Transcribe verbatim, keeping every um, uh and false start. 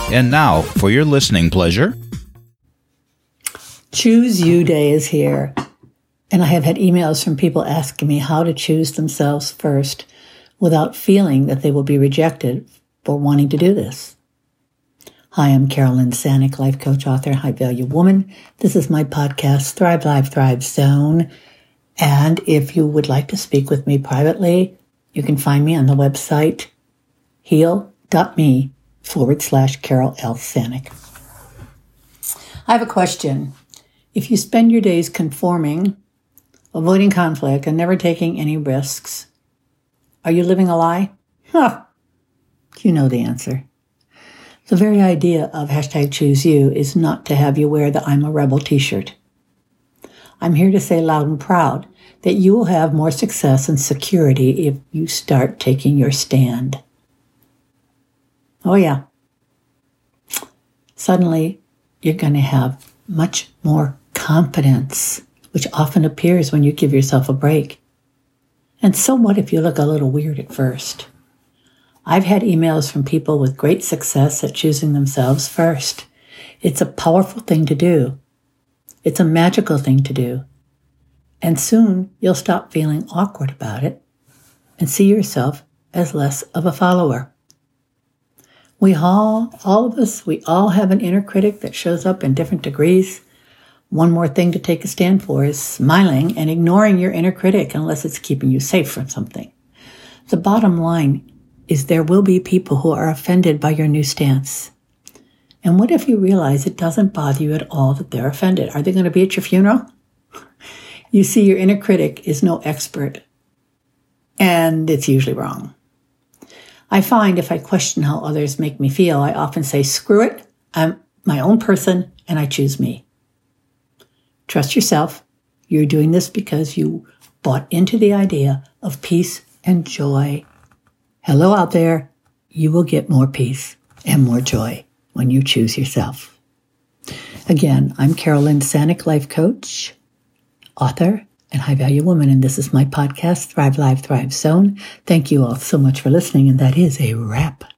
And now, for your listening pleasure. Choose You Day is here. And I have had emails from people asking me how to choose themselves first without feeling that they will be rejected for wanting to do this. Hi, I'm Carolyn Sanic, life coach, author, high value woman. This is my podcast, Thrive Live Thrive Zone. And if you would like to speak with me privately, you can find me on the website heal.me forward slash Carol L. Sanic. I have a question. If you spend your days conforming, avoiding conflict, and never taking any risks, are you living a lie? Huh. You know the answer. The very idea of hashtag choose you is not to have you wear the I'm a Rebel t-shirt. I'm here to say loud and proud that you will have more success and security if you start taking your stand. Oh yeah. Suddenly, you're going to have much more confidence, which often appears when you give yourself a break. And so what if you look a little weird at first? I've had emails from people with great success at choosing themselves first. It's a powerful thing to do. It's a magical thing to do. And soon you'll stop feeling awkward about it and see yourself as less of a follower. We all, all of us, we all have an inner critic that shows up in different degrees. One more thing to take a stand for is smiling and ignoring your inner critic unless it's keeping you safe from something. The bottom line is there will be people who are offended by your new stance. And what if you realize it doesn't bother you at all that they're offended? Are they going to be at your funeral? You see, your inner critic is no expert, and it's usually wrong. I find if I question how others make me feel, I often say, screw it, I'm my own person, and I choose me. Trust yourself. You're doing this because you bought into the idea of peace and joy. Hello out there. You will get more peace and more joy when you choose yourself. Again, I'm Carolyn Sanic, life coach, author, and high value woman, and this is my podcast, Thrive Live Thrive Zone. Thank you all so much for listening, and that is a wrap.